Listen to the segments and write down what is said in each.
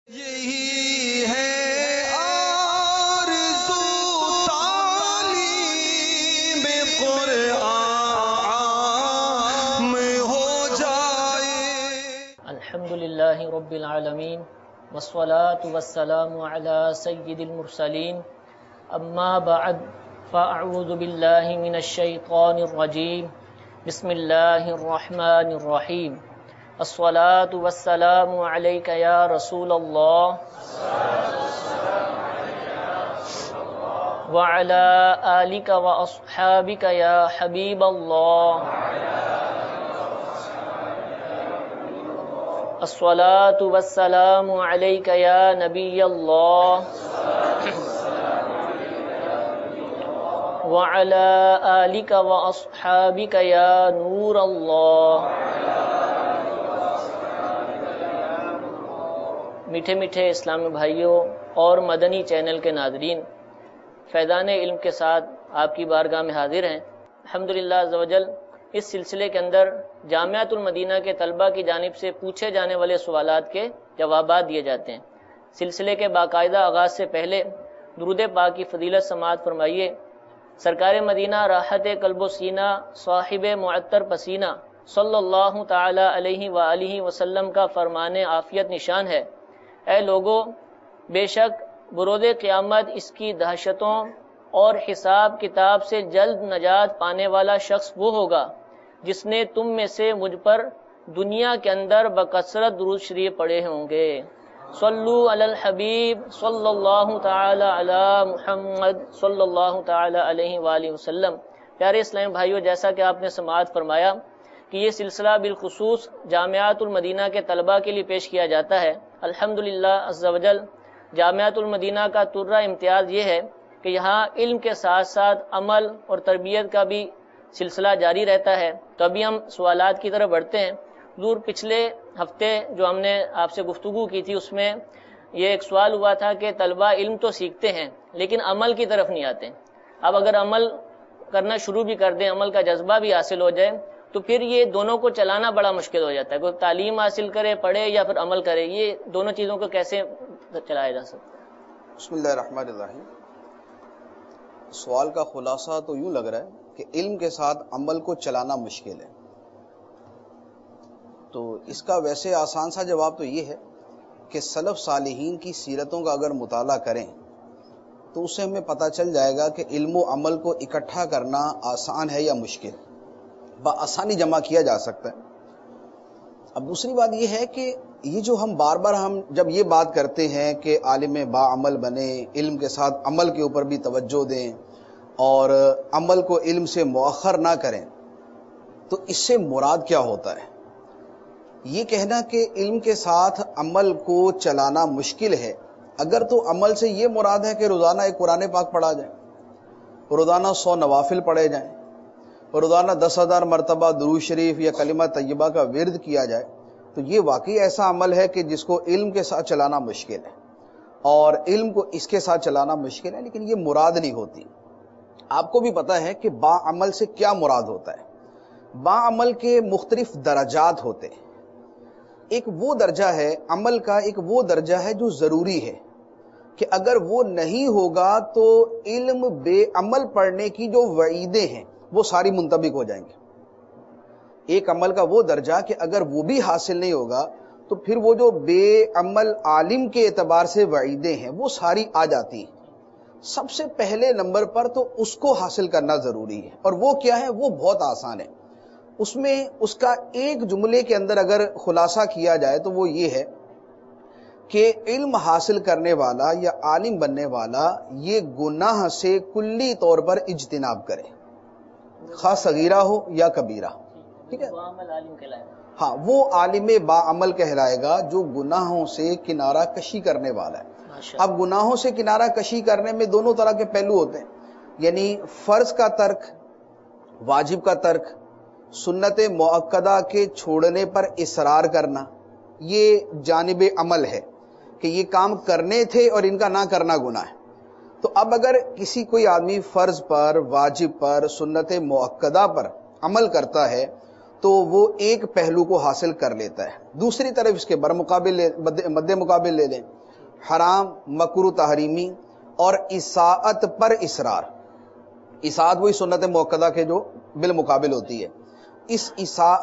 یہی ہے آرزو تعلیم قرآن ہو جائے۔ الحمدللہ رب العالمین والصلاة والسلام علی سید المرسلین، اما بعد فاعوذ باللہ من الشیطان الرجیم، بسم اللہ الرحمن الرحیم۔ الصلاة والسلام علیک یا رسول اللہ وعلی آلک واصحابک یا حبیب اللہ۔ الصلاة والسلام علیک یا نبی اللہ وعلی آلک واصحابک یا نور اللہ۔ میٹھے میٹھے اسلامی بھائیوں اور مدنی چینل کے ناظرین، فیضان علم کے ساتھ آپ کی بارگاہ میں حاضر ہیں۔ الحمدللہ عز و جل اس سلسلے کے اندر جامعۃ المدینہ کے طلبہ کی جانب سے پوچھے جانے والے سوالات کے جوابات دیے جاتے ہیں۔ سلسلے کے باقاعدہ آغاز سے پہلے درود پاک کی فضیلت سماعت فرمائیے۔ سرکار مدینہ راحت قلب و سینہ، صاحب معطر پسینہ، صلی اللہ تعالی علیہ وآلہ وسلم کا فرمان عافیت نشان ہے: اے لوگو، بے شک بروز قیامت اس کی دہشتوں اور حساب کتاب سے جلد نجات پانے والا شخص وہ ہوگا جس نے تم میں سے مجھ پر دنیا کے اندر بکثرت درود شریف پڑھے ہوں گے۔ صلو علی الحبیب صلی اللہ تعالی علی محمد صلی اللہ تعالی علیہ وآلہ وسلم۔ پیارے اسلامی بھائیوں، جیسا کہ آپ نے سماعت فرمایا کہ یہ سلسلہ بالخصوص جامعۃ المدینہ کے طلبہ کے لیے پیش کیا جاتا ہے۔ الحمدللہ عز و جل جامعۃ المدینہ کا ترہ امتیاز یہ ہے کہ یہاں علم کے ساتھ ساتھ عمل اور تربیت کا بھی سلسلہ جاری رہتا ہے۔ تو ابھی ہم سوالات کی طرف بڑھتے ہیں۔ حضور، پچھلے ہفتے جو ہم نے آپ سے گفتگو کی تھی، اس میں یہ ایک سوال ہوا تھا کہ طلبہ علم تو سیکھتے ہیں لیکن عمل کی طرف نہیں آتے۔ اب اگر عمل کرنا شروع بھی کر دیں، عمل کا جذبہ بھی حاصل ہو جائے، تو پھر یہ دونوں کو چلانا بڑا مشکل ہو جاتا ہے۔ کوئی تعلیم حاصل کرے، پڑھے، یا پھر عمل کرے، یہ دونوں چیزوں کو کیسے چلایا جا سکتا ہے؟ بسم اللہ الرحمن الرحیم۔ سوال کا خلاصہ تو یوں لگ رہا ہے کہ علم کے ساتھ عمل کو چلانا مشکل ہے۔ تو اس کا ویسے آسان سا جواب تو یہ ہے کہ سلف صالحین کی سیرتوں کا اگر مطالعہ کریں تو اس سے ہمیں پتہ چل جائے گا کہ علم و عمل کو اکٹھا کرنا آسان ہے یا مشکل، بآسانی جمع کیا جا سکتا ہے۔ اب دوسری بات یہ ہے کہ یہ جو ہم بار بار جب یہ بات کرتے ہیں کہ عالم با عمل بنے، علم کے ساتھ عمل کے اوپر بھی توجہ دیں اور عمل کو علم سے مؤخر نہ کریں، تو اس سے مراد کیا ہوتا ہے؟ یہ کہنا کہ علم کے ساتھ عمل کو چلانا مشکل ہے، اگر تو عمل سے یہ مراد ہے کہ روزانہ ایک قرآن پاک پڑھا جائے، روزانہ 100 نوافل پڑھے جائیں، روزانہ 10,000 مرتبہ درود شریف یا کلمہ طیبہ کا ورد کیا جائے، تو یہ واقعی ایسا عمل ہے کہ جس کو علم کے ساتھ چلانا مشکل ہے، اور علم کو اس کے ساتھ چلانا مشکل ہے، لیکن یہ مراد نہیں ہوتی۔ آپ کو بھی پتا ہے کہ با عمل سے کیا مراد ہوتا ہے۔ با عمل کے مختلف درجات ہوتے ہیں۔ ایک وہ درجہ ہے عمل کا، ایک وہ درجہ ہے جو ضروری ہے کہ اگر وہ نہیں ہوگا تو علم بے عمل پڑھنے کی جو وعیدیں ہیں وہ ساری منطبق ہو جائیں گے۔ ایک عمل کا وہ درجہ کہ اگر وہ بھی حاصل نہیں ہوگا تو پھر وہ جو بے عمل عالم کے اعتبار سے وعیدیں ہیں وہ ساری آ جاتی ہیں۔ سب سے پہلے نمبر پر تو اس کو حاصل کرنا ضروری ہے، اور وہ کیا ہے؟ وہ بہت آسان ہے۔ اس میں اس کا ایک جملے کے اندر اگر خلاصہ کیا جائے تو وہ یہ ہے کہ علم حاصل کرنے والا یا عالم بننے والا یہ گناہ سے کلی طور پر اجتناب کرے، خواہ صغیرہ ہو یا کبیرہ۔ ٹھیک ہے، ہاں، وہ عالم با عمل کہلائے گا جو گناہوں سے کنارہ کشی کرنے والا ہے۔ اب گناہوں سے کنارہ کشی کرنے میں دونوں طرح کے پہلو ہوتے ہیں، یعنی فرض کا ترک، واجب کا ترک، سنت مؤکدہ کے چھوڑنے پر اصرار کرنا، یہ جانب عمل ہے کہ یہ کام کرنے تھے اور ان کا نہ کرنا گناہ ہے۔ تو اب اگر کسی کوئی آدمی فرض پر، واجب پر، سنت مؤکدہ پر عمل کرتا ہے تو وہ ایک پہلو کو حاصل کر لیتا ہے۔ دوسری طرف اس کے مد مقابل لے لیں حرام مکروہ تحریمی اور اساءت پر اصرار. اساءت وہی سنت موقدہ کے جو بالمقابل ہوتی ہے. اس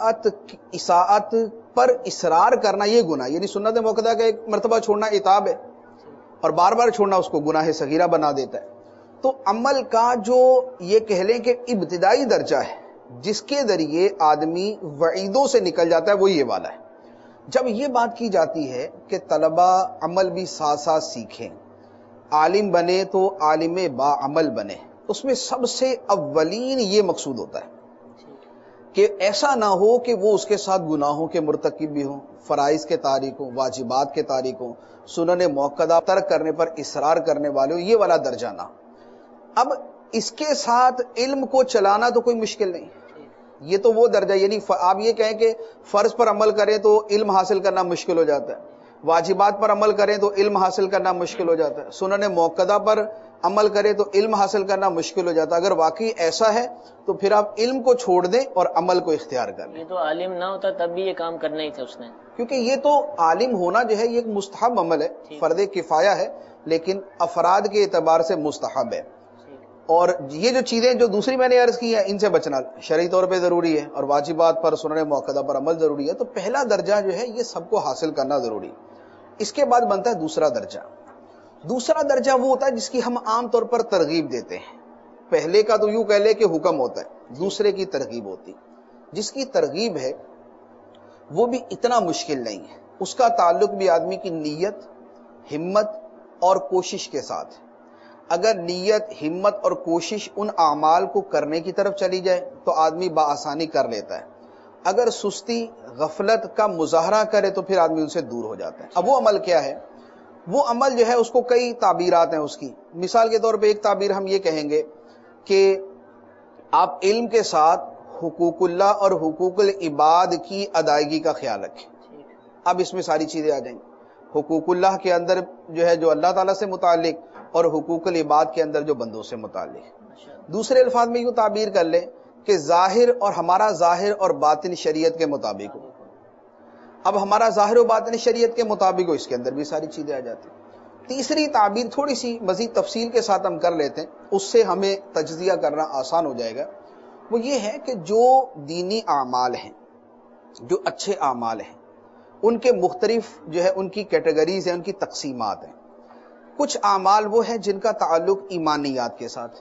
اساءت پر اصرار کرنا یہ گناہ، یعنی سنت موقدہ کا ایک مرتبہ چھوڑنا عتاب ہے اور بار بار چھوڑنا اس کو گناہ صغیرہ بنا دیتا ہے. تو عمل کا جو یہ کہہ لیں کہ ابتدائی درجہ ہے جس کے ذریعے آدمی وعیدوں سے نکل جاتا ہے وہ یہ والا ہے. جب یہ بات کی جاتی ہے کہ طلبہ عمل بھی ساتھ ساتھ سیکھیں، عالم بنے تو عالم با عمل بنے، اس میں سب سے اولین یہ مقصود ہوتا ہے کہ ایسا نہ ہو کہ وہ اس کے ساتھ گناہوں کے مرتکب بھی ہوں، فرائض کے تارک ہوں، واجبات کے تارک ہوں، سنن موقدہ ترک کرنے پر اصرار کرنے والے ہوں، یہ والا درجہ نہ. اب اس کے ساتھ علم کو چلانا تو کوئی مشکل نہیں، یہ تو وہ درجہ، یعنی آپ یہ کہیں کہ فرض پر عمل کریں تو علم حاصل کرنا مشکل ہو جاتا ہے، واجبات پر عمل کریں تو علم حاصل کرنا مشکل ہو جاتا ہے، سنن موقدہ پر عمل کریں تو علم حاصل کرنا مشکل ہو جاتا ہے. اگر واقعی ایسا ہے تو پھر آپ علم کو چھوڑ دیں اور عمل کو اختیار کر لیں. یہ تو عالم نہ ہوتا تب بھی یہ کام کرنا ہی تھا اس نے، کیونکہ یہ تو عالم ہونا جو ہے یہ ایک مستحب عمل ہے، فرض کفایہ ہے، لیکن افراد کے اعتبار سے مستحب ہے. اور یہ جو چیزیں جو دوسری میں نے عرض کی ہیں ان سے بچنا شرعی طور پہ ضروری ہے اور واجبات پر سنن موقدہ پر عمل ضروری ہے. تو پہلا درجہ جو ہے یہ سب کو حاصل کرنا ضروری. اس کے بعد بنتا ہے دوسرا درجہ. دوسرا درجہ وہ ہوتا ہے جس کی ہم عام طور پر ترغیب دیتے ہیں. پہلے کا تو یوں کہہ لے کہ حکم ہوتا ہے، دوسرے کی ترغیب ہوتی. جس کی ترغیب ہے وہ بھی اتنا مشکل نہیں ہے، اس کا تعلق بھی آدمی کی نیت، ہمت اور کوشش کے ساتھ. اگر نیت، ہمت اور کوشش ان اعمال کو کرنے کی طرف چلی جائے تو آدمی بآسانی کر لیتا ہے. اگر سستی، غفلت کا مظاہرہ کرے تو پھر آدمی ان سے دور ہو جاتا ہے. اب وہ عمل کیا ہے؟ وہ عمل جو ہے اس کو کئی تعبیرات ہیں اس کی. مثال کے طور پہ ایک تعبیر ہم یہ کہیں گے کہ آپ علم کے ساتھ حقوق اللہ اور حقوق العباد کی ادائیگی کا خیال رکھیں. اب اس میں ساری چیزیں آ جائیں گی. حقوق اللہ کے اندر جو ہے جو اللہ تعالیٰ سے متعلق اور حقوق العباد کے اندر جو بندوں سے متعلق. دوسرے الفاظ میں یوں تعبیر کر لیں کہ ظاہر اور ہمارا ظاہر اور باطن شریعت کے مطابق ہو. اب ہمارا ظاہر و باطن شریعت کے مطابق ہو، اس کے اندر بھی ساری چیزیں آ جاتی. تیسری تعبیر تھوڑی سی مزید تفصیل کے ساتھ ہم کر لیتے ہیں، اس سے ہمیں تجزیہ کرنا آسان ہو جائے گا. وہ یہ ہے کہ جو دینی اعمال ہیں، جو اچھے اعمال ہیں، ان کے مختلف جو ہے ان کی کیٹیگریز ہیں، ان کی تقسیمات ہیں. کچھ اعمال وہ ہیں جن کا تعلق ایمانیات کے ساتھ،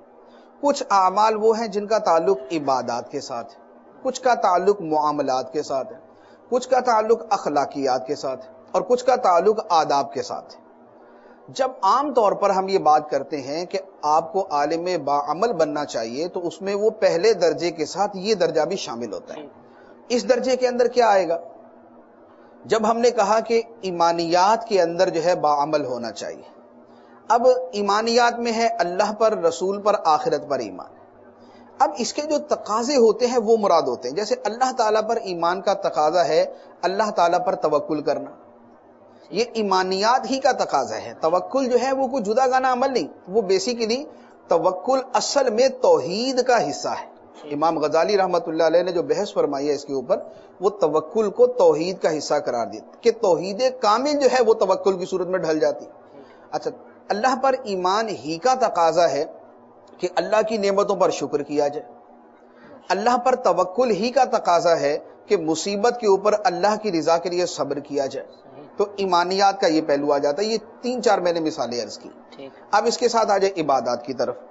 کچھ اعمال وہ ہیں جن کا تعلق عبادات کے ساتھ، کچھ کا تعلق معاملات کے ساتھ، کچھ کا تعلق اخلاقیات کے ساتھ اور کچھ کا تعلق آداب کے ساتھ. جب عام طور پر ہم یہ بات کرتے ہیں کہ آپ کو عالم باعمل بننا چاہیے تو اس میں وہ پہلے درجے کے ساتھ یہ درجہ بھی شامل ہوتا ہے. اس درجے کے اندر کیا آئے گا؟ جب ہم نے کہا کہ ایمانیات کے اندر جو ہے باعمل ہونا چاہیے. اب ایمانیات میں ہے اللہ پر، رسول پر، آخرت پر ایمان. اب اس کے جو تقاضے ہوتے ہیں وہ مراد ہوتے ہیں. جیسے اللہ تعالیٰ پر ایمان کا تقاضا ہے اللہ تعالیٰ پر توکل کرنا، یہ ایمانیات ہی کا تقاضا ہے. توکل جو ہے وہ کوئی جدا گانا عمل نہیں، وہ بیسیکلی توکل اصل میں توحید کا حصہ ہے. امام غزالی رحمت اللہ علیہ نے جو بحث فرمائی ہے اس کے اوپر، وہ توکل کو توحید کا حصہ قرار دیا کہ توحید کامل جو ہے وہ توکل کی صورت میں ڈھل جاتی. اچھا، اللہ پر ایمان ہی کا تقاضا ہے کہ اللہ کی نعمتوں پر شکر کیا جائے. اللہ پر توکل ہی کا تقاضا ہے کہ مصیبت کے اوپر اللہ کی رضا کے لیے صبر کیا جائے. تو ایمانیات کا یہ پہلو آ جاتا ہے. یہ 3-4 میں نے مثالیں عرض کی. اب اس کے ساتھ آ جائے عبادات کی طرف.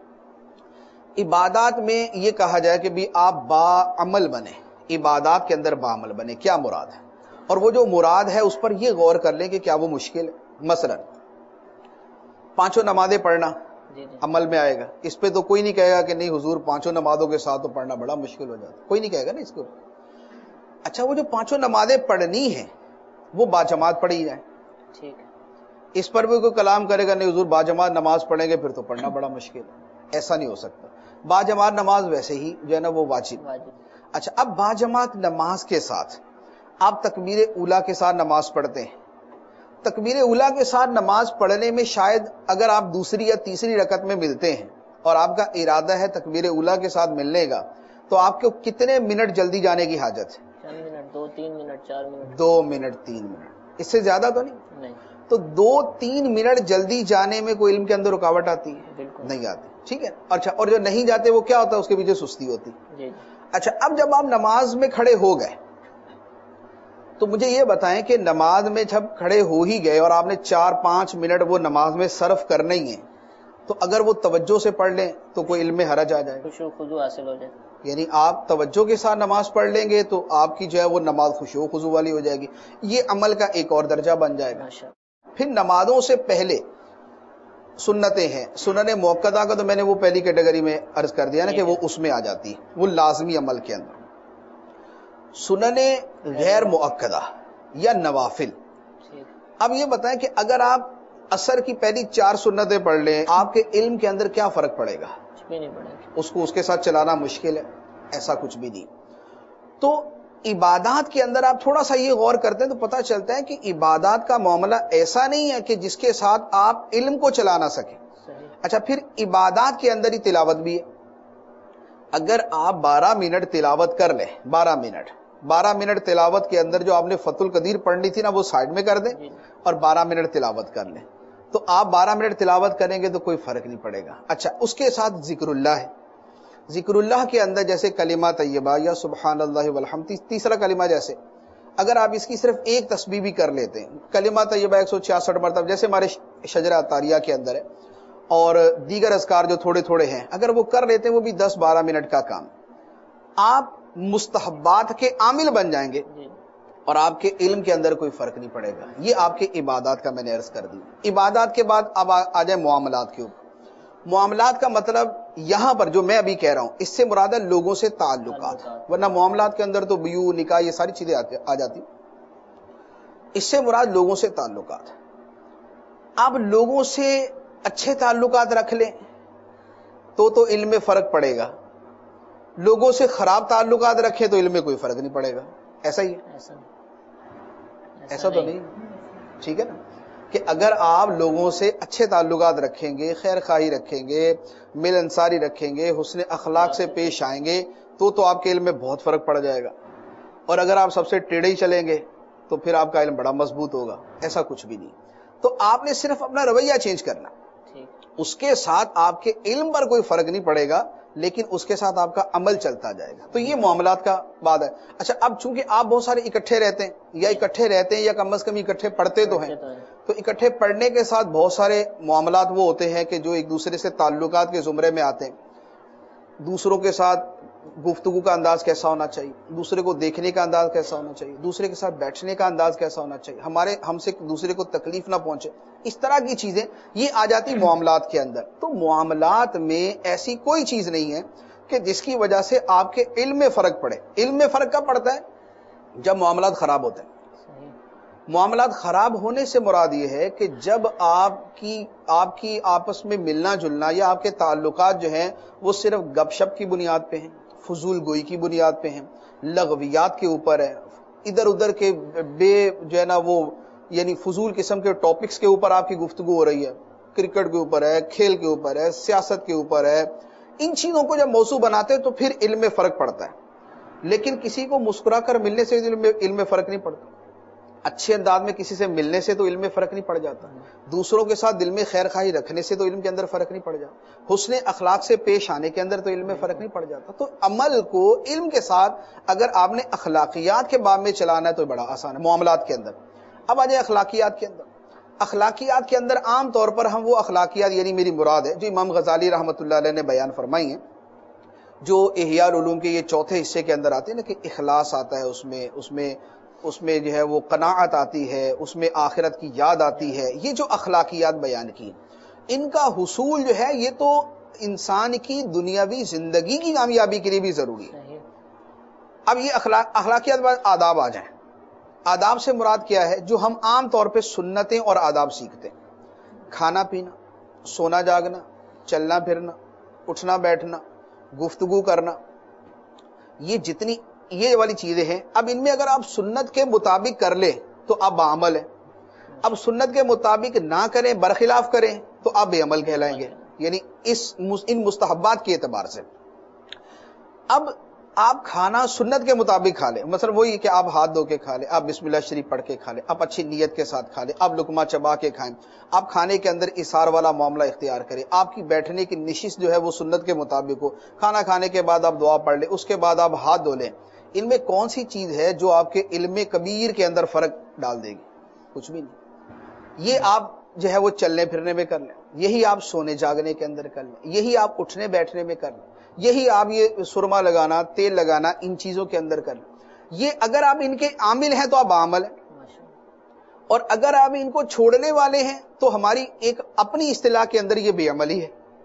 عبادات میں یہ کہا جائے کہ بھی آپ باعمل بنے، عبادات کے اندر باعمل بنے. کیا مراد ہے؟ اور وہ جو مراد ہے اس پر یہ غور کر لیں کہ کیا وہ مشکل ہے. مثلا 5 نمازیں پڑھنا عمل میں آئے گا. اس پہ تو کوئی نہیں کہے گا کہ نہیں حضور 5 نمازوں کے ساتھ تو پڑھنا بڑا مشکل ہو جاتا. کوئی نہیں کہے گا نا اس کو. اچھا، وہ جو 5 نمازیں پڑھنی ہیں وہ باجماعت پڑھی جائیں. ٹھیک ہے. اس پر بھی کوئی کلام کرے گا نہیں حضور باجماعت نماز پڑھیں گے پھر تو پڑھنا بڑا مشکل ہے. ایسا نہیں ہو سکتا. باجماعت نماز ویسے ہی جو ہے نا وہ واجب. اچھا، اب باجماعت نماز کے ساتھ آپ تکبیر اولیٰ کے ساتھ نماز پڑھتے ہیں. تکبیر اولیٰ کے ساتھ نماز پڑھنے میں شاید اگر آپ دوسری یا تیسری رکعت میں ملتے ہیں اور آپ کا ارادہ ہے تکبیر اولیٰ کے ساتھ ملنے کا، تو آپ کو کتنے منٹ جلدی جانے کی حاجت ہے؟ 2-3 منٹ 4 منٹ. 2 منٹ 3 منٹ، اس سے زیادہ تو نہیں. تو 2-3 منٹ جلدی جانے میں کوئی علم کے اندر رکاوٹ آتی ہے؟ بالکل نہیں آتی. ٹھیک ہے. اچھا، اور جو نہیں جاتے وہ کیا ہوتا ہے؟ اس کے پیچھے سستی ہوتی. جی اچھا، اب جب آپ نماز میں کھڑے ہو گئے تو مجھے یہ بتائیں کہ نماز میں جب کھڑے ہو ہی گئے اور آپ نے 4-5 منٹ وہ نماز میں صرف کرنے ہی ہیں، تو اگر وہ توجہ سے پڑھ لیں تو کوئی علم میں حرج آ جائے گا؟ خشوع خضوع حاصل ہو جائے. یعنی آپ توجہ کے ساتھ نماز پڑھ لیں گے تو آپ کی جو ہے وہ نماز خشوع و خضوع والی ہو جائے گی. یہ عمل کا ایک اور درجہ بن جائے گا. ماشاء پھر نمازوں سے پہلے سنتیں ہیں. سنن موقدہ کا تو میں نے وہ پہلی کیٹیگری میں عرض کر دیا نا کہ وہ اس میں آ جاتی ہے، وہ لازمی عمل کے اندر. سنن غیر مؤکدہ یا نوافل. ٹھیک. اب یہ بتائیں کہ اگر آپ عصر کی پہلی 4 سنتیں پڑھ لیں، آپ کے علم کے اندر کیا فرق پڑے گا؟ کچھ بھی نہیں پڑے گا. اس کو اس کے ساتھ چلانا مشکل ہے؟ ایسا کچھ بھی نہیں. تو عبادات کے اندر آپ تھوڑا سا یہ غور کرتے ہیں تو پتہ چلتا ہے کہ عبادات کا معاملہ ایسا نہیں ہے کہ جس کے ساتھ آپ علم کو چلا نہ سکیں. صحیح. اچھا، پھر عبادات کے اندر ہی تلاوت بھی ہے. اگر آپ 12 منٹ تلاوت کر لیں، 12 منٹ تلاوت کے اندر جو آپ نے فتح القدیر پڑھنی تھی نا وہ سائڈ میں کر دیں اور 12 منٹ تلاوت کر لیں، تو آپ 12 منٹ تلاوت کریں گے تو کوئی فرق نہیں پڑے گا. اچھا، اس کے ساتھ ذکر اللہ ہے. ذکر اللہ کے اندر جیسے کلمہ طیبہ یا سبحان اللہ والحمد، تیسرا کلمہ، جیسے اگر آپ اس کی صرف ایک تسبیح بھی کر لیتے ہیں، کلمہ طیبہ 166 مرتبہ جیسے ہمارے شجرہ عطاریہ کے اندر ہے، اور دیگر اذکار جو تھوڑے تھوڑے ہیں اگر وہ کر لیتے ہیں، وہ بھی 10-12 منٹ کا کام، آپ مستحبات کے عامل بن جائیں گے اور آپ کے علم کے اندر کوئی فرق نہیں پڑے گا. یہ آپ کے عبادات کا میں نے عرض کر دی. عبادات کے بعد اب آ جائیں معاملات کے اوپر. معاملات کا مطلب یہاں پر جو میں ابھی کہہ رہا ہوں اس سے مراد ہے لوگوں سے تعلقات، ورنہ معاملات کے اندر تو بیوع، نکاح، یہ ساری چیزیں آ جاتی. اس سے مراد لوگوں سے تعلقات. آپ لوگوں سے اچھے تعلقات رکھ لیں تو علم میں فرق پڑے گا. لوگوں سے خراب تعلقات رکھیں تو علم میں کوئی فرق نہیں پڑے گا. ایسا ہی ہے؟ ایسا تو نہیں. ٹھیک ہے نا، کہ اگر آپ لوگوں سے اچھے تعلقات رکھیں گے، خیر خواہی رکھیں گے، مل انصاری رکھیں گے، حسن اخلاق سے پیش آئیں گے تو آپ کے علم میں بہت فرق پڑ جائے گا. اور اگر آپ سب سے ٹیڑھے ہی چلیں گے تو پھر آپ کا علم بڑا مضبوط ہوگا. ایسا کچھ بھی نہیں. تو آپ نے صرف اپنا رویہ چینج کرنا، اس کے ساتھ آپ کے علم پر کوئی فرق نہیں پڑے گا، لیکن اس کے ساتھ آپ کا عمل چلتا جائے گا. تو یہ معاملات کا بات ہے. اچھا، اب چونکہ آپ بہت سارے اکٹھے رہتے ہیں یا کم از کم اکٹھے پڑھتے تو ہیں، تو اکٹھے پڑھنے کے ساتھ بہت سارے معاملات وہ ہوتے ہیں کہ جو ایک دوسرے سے تعلقات کے زمرے میں آتے ہیں. دوسروں کے ساتھ گفتگو کا انداز کیسا ہونا چاہیے، دوسرے کو دیکھنے کا انداز کیسا ہونا چاہیے، دوسرے کے ساتھ بیٹھنے کا انداز کیسا ہونا چاہیے، ہم سے دوسرے کو تکلیف نہ پہنچے، اس طرح کی چیزیں یہ آ جاتی معاملات کے اندر. تو معاملات میں ایسی کوئی چیز نہیں ہے کہ جس کی وجہ سے آپ کے علم میں فرق پڑے. علم میں فرق کب پڑتا ہے؟ جب معاملات خراب ہوتے ہیں. معاملات خراب ہونے سے مراد یہ ہے کہ جب آپ کی آپس میں ملنا جلنا یا آپ کے تعلقات جو ہیں وہ صرف گپ شپ کی بنیاد پہ ہیں، فضول گوئی کی بنیاد پہ ہیں، لغویات کے اوپر ہے، ادھر ادھر کے بے جو ہے نا وہ یعنی فضول قسم کے ٹاپکس کے اوپر آپ کی گفتگو ہو رہی ہے، کرکٹ کے اوپر ہے، کھیل کے اوپر ہے، سیاست کے اوپر ہے. ان چیزوں کو جب موضوع بناتے ہیں تو پھر علم میں فرق پڑتا ہے. لیکن کسی کو مسکرا کر ملنے سے علم میں فرق نہیں پڑتا. اچھے انداز میں کسی سے ملنے سے تو علم میں فرق نہیں پڑ جاتا. دوسروں کے ساتھ دل میں خیر خواہی رکھنے سے تو علم کے اندر فرق نہیں پڑ جاتا. حسن اخلاق سے پیش آنے کے اندر تو علم میں فرق نہیں پڑ جاتا. تو عمل کو علم کے ساتھ اگر آپ نے اخلاقیات کے باب میں چلانا ہے تو بڑا آسان ہے معاملات کے اندر. اب آ جائے اخلاقیات کے اندر. اخلاقیات کے اندر عام طور پر ہم وہ اخلاقیات یعنی میری مراد ہے جو امام غزالی رحمۃ اللہ علیہ نے بیان فرمائی ہیں، جو احیاء العلوم کے یہ چوتھے حصے کے اندر آتے ہیں نا، کہ اخلاص آتا ہے اس میں جو ہے وہ قناعت آتی ہے، اس میں آخرت کی یاد آتی ہے. یہ جو اخلاقیات بیان کی ان کا حصول جو ہے یہ تو انسان کی دنیاوی زندگی کی کامیابی کے لیے بھی ضروری ہے. اب یہ اخلاقیات بعد آداب آ جائیں. آداب سے مراد کیا ہے؟ جو ہم عام طور پہ سنتیں اور آداب سیکھتے ہیں، کھانا پینا، سونا جاگنا، چلنا پھرنا، اٹھنا بیٹھنا، گفتگو کرنا، یہ والی چیزیں ہیں. اب ان میں اگر آپ سنت کے مطابق کر لیں تو آپ بعمل ہیں. اب سنت کے مطابق نہ کریں، برخلاف کریں تو آپ بے عمل کہلائیں گے، یعنی ان مستحبات کے اعتبار سے. اب آپ کھانا سنت کے مطابق کھا لیں، مثلا وہی کہ آپ ہاتھ دھو کے کھا لیں، آپ بسم اللہ شریف پڑھ کے کھا لیں، آپ اچھی نیت کے ساتھ کھا لیں، آپ لقمہ چبا کے کھائیں، آپ کھانے کے اندر اثار والا معاملہ اختیار کریں، آپ کی بیٹھنے کی نشست جو ہے وہ سنت کے مطابق ہو، کھانا کھانے کے بعد آپ دعا پڑھ لیں، اس کے بعد آپ ہاتھ دھو لیں. ان میں کون سی چیز ہے جو آپ کے علم کبیر کے اندر فرق ڈال دے گی؟ کچھ بھی نہیں. یہ آپ جو ہے وہ چلنے پھرنے میں کر لیں، یہی آپ سونے جاگنے کے اندر کر لیں، یہی آپ اٹھنے بیٹھنے میں کر لیں، یہی آپ یہ سرما لگانا، تیل لگانا، ان چیزوں کے اندر کر لیں. یہ اگر آپ ان کے عامل ہیں تو آپ عامل ہیں، اور اگر آپ ان کو چھوڑنے والے ہیں تو ہماری ایک اپنی اصطلاح کے اندر یہ بے عملی ہے.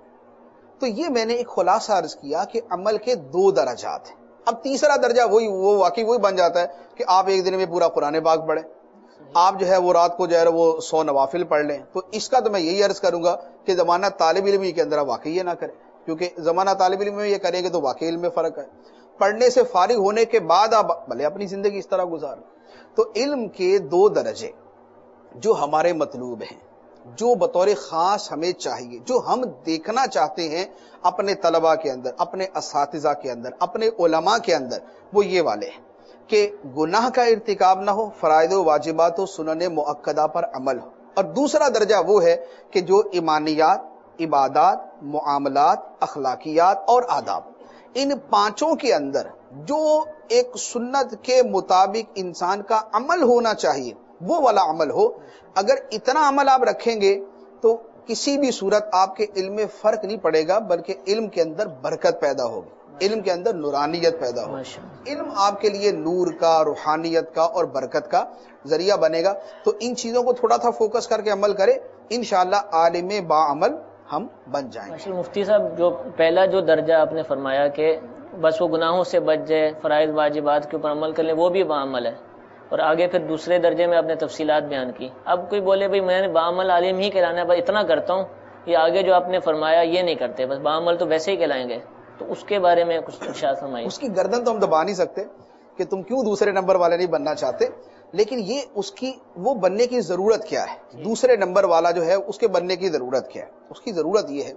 تو یہ میں نے ایک خلاصہ عرض کیا کہ عمل کے 2 درجات ہیں. اب تیسرا درجہ وہ واقعی وہی بن جاتا ہے کہ آپ ایک دن میں پورا قرآن پاک پڑھیں، آپ جو ہے وہ رات کو جو ہے وہ 100 نوافل پڑھ لیں. تو اس کا تو میں یہی عرض کروں گا کہ زمانہ طالب علم کے اندر واقعی یہ نہ کریں، کیونکہ زمانہ طالب علم میں یہ کریں گے تو واقعی علم میں فرق ہے. پڑھنے سے فارغ ہونے کے بعد آپ بھلے اپنی زندگی اس طرح گزار. تو علم کے 2 درجے جو ہمارے مطلوب ہیں، جو بطور خاص ہمیں چاہیے، جو ہم دیکھنا چاہتے ہیں اپنے طلباء کے اندر، اپنے اساتذہ کے اندر، اپنے علماء کے اندر، وہ یہ والے ہیں کہ گناہ کا ارتکاب نہ ہو، فرائض و واجبات و سنن مؤکدہ پر عمل ہو. اور دوسرا درجہ وہ ہے کہ جو ایمانیات، عبادات، معاملات، اخلاقیات اور آداب، ان 5 کے اندر جو ایک سنت کے مطابق انسان کا عمل ہونا چاہیے وہ والا عمل ہو. اگر اتنا عمل آپ رکھیں گے تو کسی بھی صورت آپ کے علم میں فرق نہیں پڑے گا، بلکہ علم کے اندر برکت پیدا ہوگی، علم کے اندر نورانیت پیدا ہوگی، علم آپ کے لیے نور کا، روحانیت کا اور برکت کا ذریعہ بنے گا. تو ان چیزوں کو تھوڑا سا فوکس کر کے عمل کرے، انشاءاللہ عالم با عمل ہم بن جائیں گے. مفتی صاحب، جو پہلا جو درجہ آپ نے فرمایا کہ بس وہ گناہوں سے بچ جائے، فرائض واجبات کے اوپر عمل کر لیں، وہ بھی بعمل ہے، اور آگے پھر دوسرے درجے میں آپ نے تفصیلات بیان کی. اب کوئی بولے بھائی میں نے بعمل عالم ہی کہلانا ہے، بس اتنا کرتا ہوں، یہ آگے جو آپ نے فرمایا یہ نہیں کرتے، بس بعمل تو ویسے ہی کہلائیں گے، تو اس کے بارے میں کچھ ارشاد فرمائیے. اس کی گردن تو ہم دبا نہیں سکتے کہ تم کیوں دوسرے نمبر والے نہیں بننا چاہتے، لیکن یہ اس کی وہ بننے کی ضرورت کیا ہے، دوسرے نمبر والا جو ہے اس کے بننے کی ضرورت کیا ہے. اس کی ضرورت یہ ہے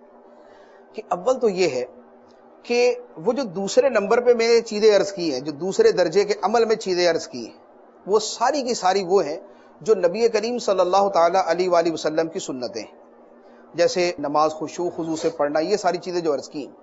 کہ اول تو یہ ہے کہ وہ جو دوسرے نمبر پہ میں نے چیزیں عرض کی ہیں، جو دوسرے درجے کے عمل میں چیزیں عرض کی ہیں، وہ ساری کی ساری وہ ہیں جو نبی کریم صلی اللہ تعالی علیہ وآلہ وسلم کی سنتیں ہیں، جیسے نماز خشوع خضوع سے پڑھنا، یہ ساری چیزیں جو عرض کی ہیں،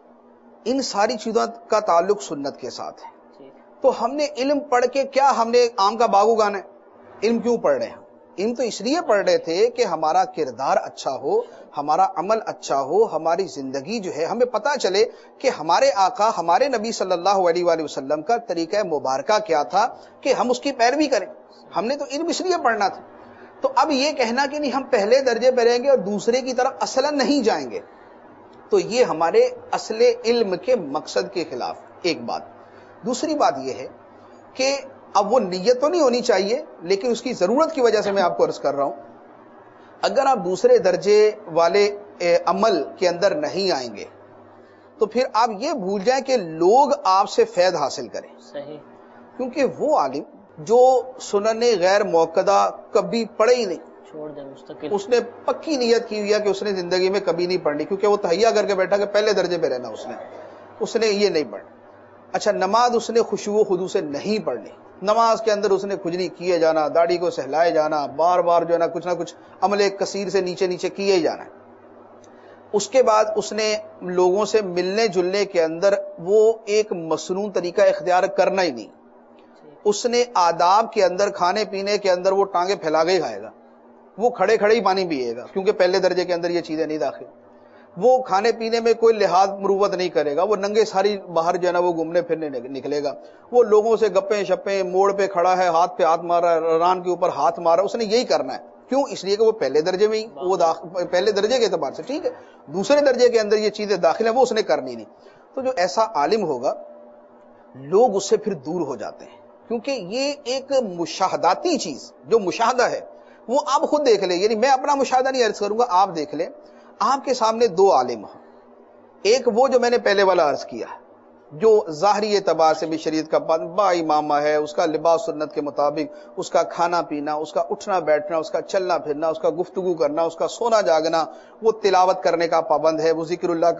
ان ساری چیزوں کا تعلق سنت کے ساتھ ہے. تو ہم نے علم پڑھ کے کیا ہم نے آم کا باغ اگانا ہے؟ علم کیوں پڑھ رہے ہیں؟ علم تو اس لیے پڑھ رہے تھے کہ ہمارا کردار اچھا ہو، ہمارا عمل اچھا ہو، ہماری زندگی جو ہے ہمیں پتہ چلے کہ ہمارے آقا، ہمارے نبی صلی اللہ علیہ وآلہ وسلم کا طریقہ مبارکہ کیا تھا کہ ہم اس کی پیروی کریں. ہم نے تو علم اس لیے پڑھنا تھا. تو اب یہ کہنا کہ نہیں ہم پہلے درجے پہ رہیں گے اور دوسرے کی طرف اصلا نہیں جائیں گے، تو یہ ہمارے اصل علم کے مقصد کے خلاف ایک بات. دوسری بات یہ ہے کہ اب وہ نیت تو نہیں ہونی چاہیے، لیکن اس کی ضرورت کی وجہ سے میں آپ کو عرض کر رہا ہوں، اگر آپ دوسرے درجے والے عمل کے اندر نہیں آئیں گے تو پھر آپ یہ بھول جائیں کہ لوگ آپ سے فیض حاصل کریں. صحیح. کیونکہ وہ عالم جو سنن غیر موقدہ کبھی پڑھے ہی نہیں، چھوڑ دیں مستقل، اس نے پکی نیت کی ہوئی ہے کہ اس نے زندگی میں کبھی نہیں پڑھنی، کیونکہ وہ تہیہ کر کے بیٹھا کہ پہلے درجے پہ رہنا، اس نے یہ نہیں پڑھنا. اچھا، نماز اس نے خشوع و خضوع سے نہیں پڑھنی، نماز کے اندر اس نے کھجلی کیے جانا، داڑھی کو سہلائے جانا، بار بار جو ہے نا کچھ نہ کچھ عمل کثیر سے نیچے نیچے کیے ہی جانا. اس کے بعد اس نے لوگوں سے ملنے جلنے کے اندر وہ ایک مصنون طریقہ اختیار کرنا ہی نہیں. اس نے آداب کے اندر، کھانے پینے کے اندر وہ ٹانگیں پھیلا کے ہی کھائے گا، وہ کھڑے کھڑے ہی پانی پیے گا، کیونکہ پہلے درجے کے اندر یہ چیزیں نہیں داخل. وہ کھانے پینے میں کوئی لحاظ مروت نہیں کرے گا، وہ ننگے ساری باہر جو ہے نا وہ گھومنے پھرنے نکلے گا. وہ لوگوں سے گپیں شپیں، موڑ پہ کھڑا ہے، ہاتھ پہ ہاتھ مارا ہے، ران کے اوپر ہاتھ مارا، اس نے یہی کرنا ہے. کیوں؟ اس لیے کہ وہ پہلے درجے میں ہی وہ پہلے درجے کے اعتبار سے ٹھیک ہے، دوسرے درجے کے اندر یہ چیزیں داخل ہیں، وہ اس نے کرنی نہیں. تو جو ایسا عالم ہوگا لوگ اس سے پھر دور ہو جاتے ہیں، کیونکہ یہ ایک مشاہداتی چیز، جو مشاہدہ ہے وہ آپ خود دیکھ لیں، یعنی میں اپنا مشاہدہ نہیں عرض کروں گا، آپ دیکھ لیں. آپ کے سامنے 2 عالم ہیں، ایک وہ جو میں نے پہلے والا عرض کیا جو ظاہری اعتبار سے بھی شریعت کا با امامہ ہے، اس کا لباس سنت کے مطابق، اس کا کھانا پینا، اس کا اٹھنا بیٹھنا، اس کا چلنا پھرنا، اس کا گفتگو کرنا، اس کا سونا جاگنا، وہ تلاوت کرنے کا پابند ہے، وہ ذکر اللہ کا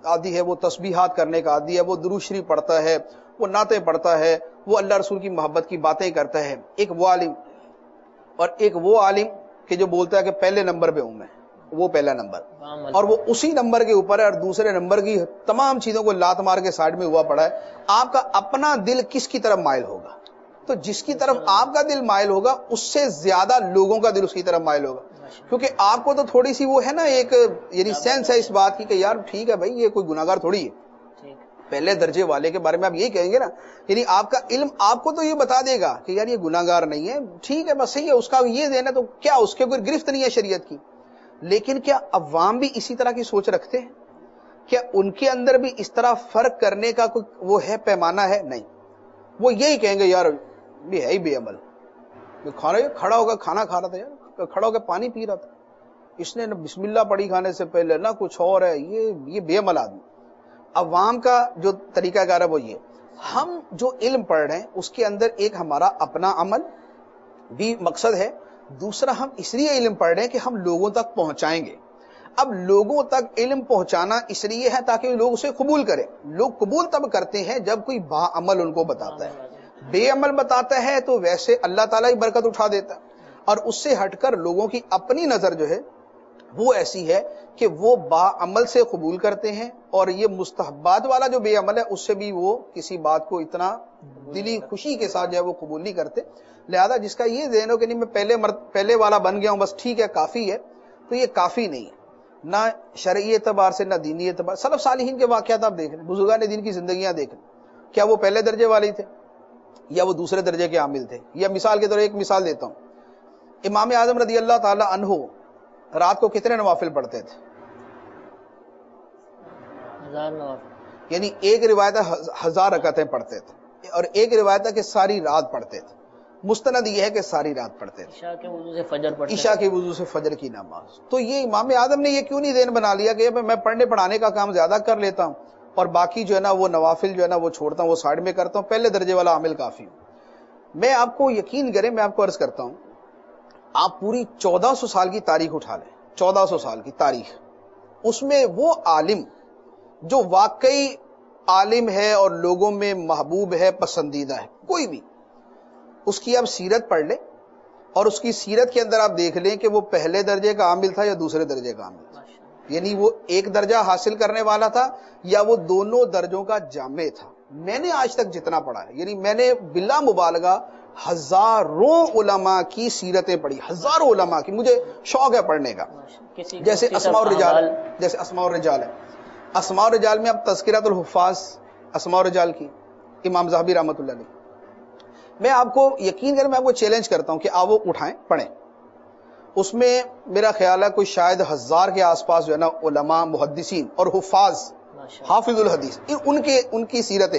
عادی ہے، وہ تسبیحات کرنے کا عادی ہے، وہ درود شریف پڑھتا ہے، وہ نعتیں پڑھتا ہے، وہ اللہ رسول کی محبت کی باتیں کرتا ہے. ایک وہ عالم، اور ایک وہ عالم کہ جو بولتا ہے کہ پہلے نمبر پہ ہوں میں، وہ پہلا نمبر، اور وہ اسی نمبر کے اوپر ہے اور دوسرے نمبر کی تمام چیزوں کو لات مار کے سائڈ میں ہوا پڑا ہے. آپ کا اپنا دل کس کی طرف مائل ہوگا؟ تو جس کی طرف آپ کا دل مائل ہوگا اس سے زیادہ لوگوں کا دل اس کی طرف مائل ہوگا. کیونکہ آپ کو تو تھوڑی سی وہ ہے نا ایک یعنی سینس ہے اس بات کی کہ یار ٹھیک ہے بھائی یہ کوئی گناہگار تھوڑی ہے. پہلے درجے والے کے بارے میں آپ یہی کہیں گے نا، یعنی آپ کا علم آپ کو تو یہ بتا دے گا کہ یار یہ گناہگار نہیں ہے، ٹھیک ہے بس صحیح ہے، اس کا یہ دینا تو کیا اس کے کوئی گرفت نہیں ہے شریعت کی. لیکن کیا عوام بھی اسی طرح کی سوچ رکھتے ہیں؟ کیا ان کے اندر بھی اس طرح فرق کرنے کا کوئی وہ ہے، پیمانہ ہے؟ نہیں. وہ یہی کہیں گے یار یہ ہے ہی بے عمل، کھڑا ہوگا کھانا کھا رہا تھا یار، کھڑا ہو کے پانی پی رہا تھا، اس نے نہ بسم اللہ پڑھی کھانے سے پہلے نہ کچھ اور ہے، یہ بے عمل آدمی. عوام کا جو طریقہ کار ہے وہ یہ. ہم جو علم پڑھ رہے ہیں اس کے اندر ایک ہمارا اپنا عمل بھی مقصد ہے، دوسرا ہم اس لیے علم پڑھ رہے ہیں کہ ہم لوگوں تک پہنچائیں گے. اب لوگوں تک علم پہنچانا اس لیے ہے تاکہ لوگ اسے قبول کریں. لوگ قبول تب کرتے ہیں جب کوئی با عمل ان کو بتاتا ہے. بے عمل بتاتا ہے تو ویسے اللہ تعالیٰ ہی برکت اٹھا دیتا ہے، اور اس سے ہٹ کر لوگوں کی اپنی نظر جو ہے وہ ایسی ہے کہ وہ با عمل سے قبول کرتے ہیں، اور یہ مستحبات والا جو بے عمل ہے اس سے بھی وہ کسی بات کو اتنا دلی خوشی کے ساتھ جو ہے وہ قبول نہیں کرتے. لہذا جس کا یہ ذہن ہو کہ نہیں میں پہلے والا بن گیا ہوں بس ٹھیک ہے کافی ہے، تو یہ کافی نہیں ہے، نہ شرعی اعتبار سے نہ دینی اعتبار. سلف صالحین کے واقعات آپ دیکھ لیں، بزرگان دین کی زندگیاں دیکھ لیں، کیا وہ پہلے درجے والے تھے یا وہ دوسرے درجے کے عامل تھے؟ یا مثال کے طور ایک مثال دیتا ہوں، امام اعظم رضی اللہ تعالی عنہ رات کو کتنے نوافل پڑھتے تھے؟ 1000 نوافل. یعنی ایک روایت 1000 رکعتیں پڑھتے تھے، اور ایک روایت ہے کہ ساری رات پڑھتے تھے. مستند یہ ہے کہ ساری رات پڑھتے تھے، عشاء کے وضو سے فجر پڑھتے، عشاء کے وضو سے فجر کی نماز. تو یہ امام اعظم نے یہ کیوں نہیں ذہن بنا لیا کہ میں پڑھنے پڑھانے کا کام زیادہ کر لیتا ہوں اور باقی جو ہے نا وہ نوافل جو ہے نا وہ چھوڑتا ہوں، وہ سائڈ میں کرتا ہوں، پہلے درجے والا عامل کافی ہوں. میں آپ کو یقین کریں، میں آپ کو عرض کرتا ہوں، آپ پوری 1400 سال کی تاریخ اٹھا لیں، 1400 سال کی تاریخ، اس میں وہ عالم جو واقعی عالم ہے اور لوگوں میں محبوب ہے، پسندیدہ ہے، کوئی بھی، اس کی آپ سیرت پڑھ لیں اور اس کی سیرت کے اندر آپ دیکھ لیں کہ وہ پہلے درجے کا عامل تھا یا دوسرے درجے کا عامل تھا. یعنی وہ ایک درجہ حاصل کرنے والا تھا یا وہ دونوں درجوں کا جامع تھا. میں نے آج تک جتنا پڑھا ہے، یعنی میں نے بلا مبالغہ ہزاروں علماء کی سیرتیں پڑھی، ہزاروں علماء کی، مجھے شوق ہے پڑھنے کا. جیسے اسماء الرجال، جیسے اسماء الرجال ہے، اسماء الرجال میں اب تذکرۃ الحفاظ اسماء الرجال کی، امام ذہبی رحمۃ اللہ علیہ. میں آپ کو یقین کریں، میں آپ کو چیلنج کرتا ہوں کہ آپ وہ اٹھائیں پڑھیں. اس میں میرا خیال ہے کوئی شاید 1000 کے آس پاس جو ہے نا علماء، محدثین اور حفاظ، حافظ الحدیث، ان کی سیرتیں،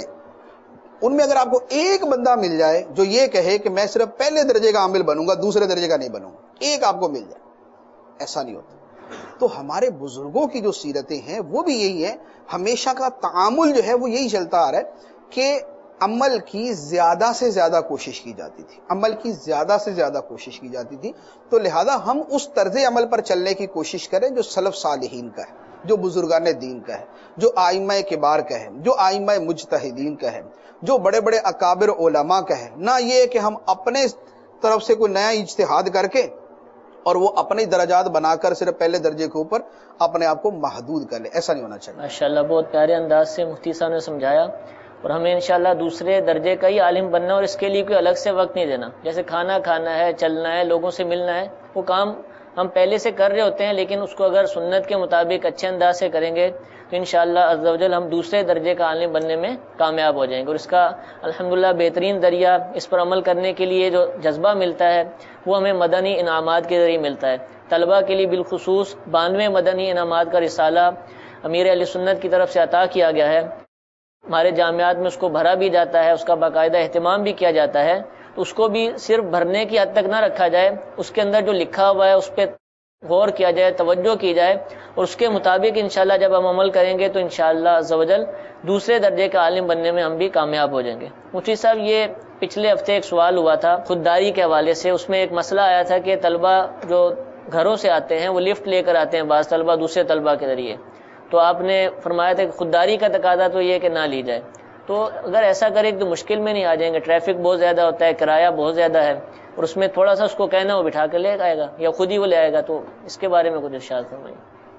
ان میں اگر آپ کو ایک بندہ مل جائے جو یہ کہے کہ میں صرف پہلے درجے کا عامل بنوں گا، دوسرے درجے کا نہیں بنوں گا، ایک آپ کو مل جائے، ایسا نہیں ہوتا. تو ہمارے بزرگوں کی جو سیرتیں ہیں وہ بھی یہی ہے، ہمیشہ کا تعامل جو ہے وہ یہی چلتا آ رہا ہے کہ عمل کی زیادہ سے زیادہ کوشش کی جاتی تھی، عمل کی زیادہ سے زیادہ کوشش کی جاتی تھی. تو لہذا ہم اس طرز عمل پر چلنے کی کوشش کریں جو سلف صالحین کا ہے، جو بزرگان دین کا ہے، جو آئمہ کبار کا ہے، جو آئمہ مجتہدین کا ہے، جو بڑے بڑے اکابر علماء کا ہے. نہ یہ کہ ہم اپنے طرف سے کوئی نیا اجتہاد کر کے اور وہ اپنے درجات بنا کر صرف پہلے درجے کے اوپر اپنے آپ کو محدود کر لے، ایسا نہیں ہونا چاہیے. ماشاءاللہ بہت پیارے انداز سے مفتی صاحب نے سمجھایا، اور ہمیں انشاءاللہ دوسرے درجے کا ہی عالم بننا، اور اس کے لیے کوئی الگ سے وقت نہیں دینا. جیسے کھانا کھانا ہے، چلنا ہے، لوگوں سے ملنا ہے، وہ کام ہم پہلے سے کر رہے ہوتے ہیں، لیکن اس کو اگر سنت کے مطابق اچھے انداز سے کریں گے تو انشاءاللہ عز و جل ہم دوسرے درجے کا عالم بننے میں کامیاب ہو جائیں گے. اور اس کا الحمدللہ بہترین ذریعہ، اس پر عمل کرنے کے لیے جو جذبہ ملتا ہے وہ ہمیں مدنی انعامات کے ذریعے ملتا ہے. طلبہ کے لیے بالخصوص 92 مدنی انعامات کا رسالہ امیر اہل سنت کی طرف سے عطا کیا گیا ہے. ہمارے جامعات میں اس کو بھرا بھی جاتا ہے، اس کا باقاعدہ اہتمام بھی کیا جاتا ہے. تو اس کو بھی صرف بھرنے کی حد تک نہ رکھا جائے، اس کے اندر جو لکھا ہوا ہے اس پہ غور کیا جائے، توجہ کی جائے، اور اس کے مطابق انشاءاللہ جب ہم عمل کریں گے تو انشاءاللہ عز و جل دوسرے درجے کا عالم بننے میں ہم بھی کامیاب ہو جائیں گے. مفتی صاحب، یہ پچھلے ہفتے ایک سوال ہوا تھا خودداری کے حوالے سے. اس میں ایک مسئلہ آیا تھا کہ طلبہ جو گھروں سے آتے ہیں وہ لفٹ لے کر آتے ہیں، بعض طلبہ دوسرے طلبہ کے ذریعے. تو آپ نے فرمایا تھا کہ خودداری کا تقاضا تو یہ کہ نہ لی جائے. تو اگر ایسا کرے تو مشکل میں نہیں آ جائیں گے؟ ٹریفک بہت زیادہ ہوتا ہے، کرایہ بہت زیادہ ہے، اور اس میں تھوڑا سا اس کو کہنا وہ بٹھا کے لے آئے گا یا خود ہی وہ لے آئے گا، تو اس کے بارے میں کچھ ارشاد فرمائیے.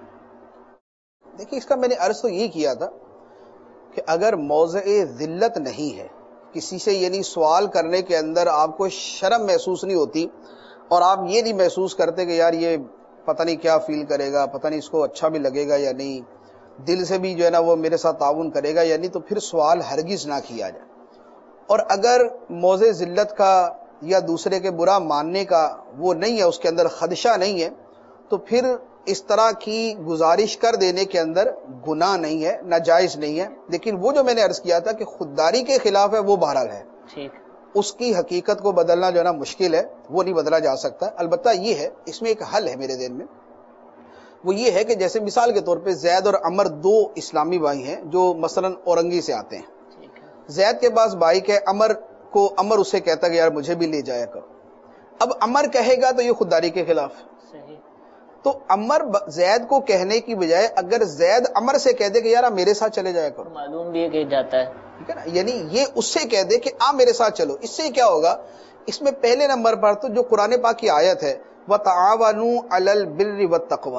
دیکھیے، اس کا میں نے عرض تو یہ کیا تھا کہ اگر موضع ذلت نہیں ہے کسی سے، یعنی سوال کرنے کے اندر آپ کو شرم محسوس نہیں ہوتی اور آپ یہ نہیں محسوس کرتے کہ یار یہ پتہ نہیں کیا فیل کرے گا، پتہ نہیں اس کو اچھا بھی لگے گا یا نہیں، دل سے بھی جو ہے نا وہ میرے ساتھ تعاون کرے گا یا نہیں، تو پھر سوال ہرگز نہ کیا جائے. اور اگر موضع ذلت کا یا دوسرے کے برا ماننے کا وہ نہیں ہے، اس کے اندر خدشہ نہیں ہے، تو پھر اس طرح کی گزارش کر دینے کے اندر گناہ نہیں ہے، ناجائز نہیں ہے. لیکن وہ جو میں نے عرض کیا تھا کہ خودداری کے خلاف ہے، وہ بہرحال ہے، ٹھیک، اس کی حقیقت کو بدلنا جو ہے نا مشکل ہے، وہ نہیں بدلا جا سکتا. البتہ یہ ہے، اس میں ایک حل ہے میرے ذہن میں، وہ یہ ہے کہ جیسے مثال کے طور پہ زید اور عمر دو اسلامی بھائی ہیں جو مثلا اورنگی سے آتے ہیں. زید کے پاس بائک ہے، عمر اسے کہتا کہ یار مجھے بھی لے جایا کرو. اب عمر کہے گا تو یہ خودداری کے خلاف ہے. تو عمر زید کو کہنے کی بجائے اگر زید عمر سے کہہ دے کہ یار میرے ساتھ چلے جایا کرو، معلوم بھی ہے کہ جاتا ہے، ٹھیک ہے نا، یعنی یہ اس سے کہہ دے کہ آ میرے ساتھ چلو، اس سے کیا ہوگا؟ اس میں پہلے نمبر پر تو جو قرآن پاک کی آیت ہے وَتَعَاوَنُوا عَلَى الْبِرِّ وَالتَّقْوَى،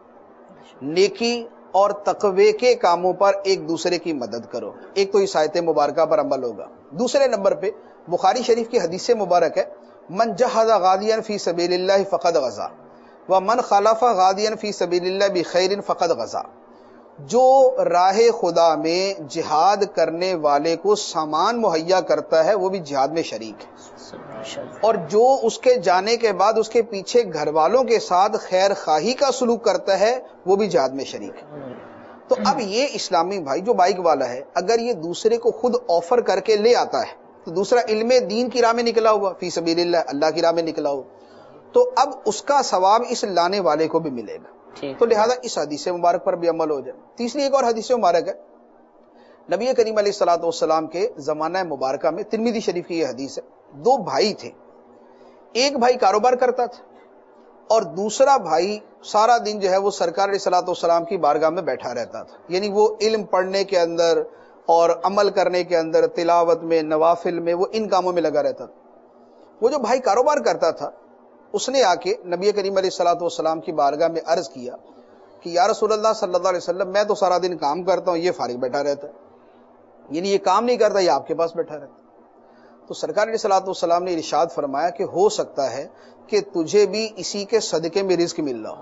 نیکی اور تقوی کے کاموں پر ایک دوسرے کی مدد کرو، ایک تو اس آیت مبارکہ پر عمل ہوگا. دوسرے نمبر پہ بخاری شریف کی حدیث مبارک ہے من جہد غادیا فی سبیل اللہ فقد غزا ومن خالف غادیا فی سبیل اللہ بخیر فقد غزا. جو راہ خدا میں جہاد کرنے والے کو سامان مہیا کرتا ہے وہ بھی جہاد میں شریک ہے، اور جو اس کے جانے کے بعد اس کے پیچھے گھر والوں کے ساتھ خیر خواہی کا سلوک کرتا ہے وہ بھی جہاد میں شریک ہے. تو اب یہ اسلامی بھائی جو بائک والا ہے، اگر یہ دوسرے کو خود آفر کر کے لے آتا ہے تو دوسرا علم دین کی راہ میں نکلا ہوا، فی سبیل اللہ، اللہ کی راہ میں نکلا ہوا، تو اب اس کا ثواب اس لانے والے کو بھی ملے گا. تو لہذا اس حدیث مبارک پر بھی عمل ہو جائے. تیسری ایک اور حدیث مبارک ہے، نبی کریم علیہ الصلوۃ والسلام کے زمانہ مبارکہ میں، ترمذی شریف کی یہ حدیث ہے، دو بھائی تھے، ایک بھائی کاروبار کرتا تھا اور دوسرا بھائی سارا دن جو ہے وہ سرکار علیہ الصلوۃ والسلام کی بارگاہ میں بیٹھا رہتا تھا. یعنی وہ علم پڑھنے کے اندر اور عمل کرنے کے اندر، تلاوت میں، نوافل میں، وہ ان کاموں میں لگا رہتا تھا. وہ جو بھائی کاروبار کرتا تھا اس نے آ کے نبی کریم علیہ الصلوۃ والسلام کی بارگاہ میں عرض کیا کہ یا رسول اللہ صلی اللہ علیہ وسلم، میں تو سارا دن کام کرتا ہوں، یہ فارغ بیٹھا رہتا ہے، یعنی یہ کام نہیں کرتا، یہ آپ کے پاس بیٹھا رہتا. تو سرکار علیہ الصلوۃ والسلام نے ارشاد فرمایا کہ ہو سکتا ہے کہ تجھے بھی اسی کے صدقے میں رزق مل رہا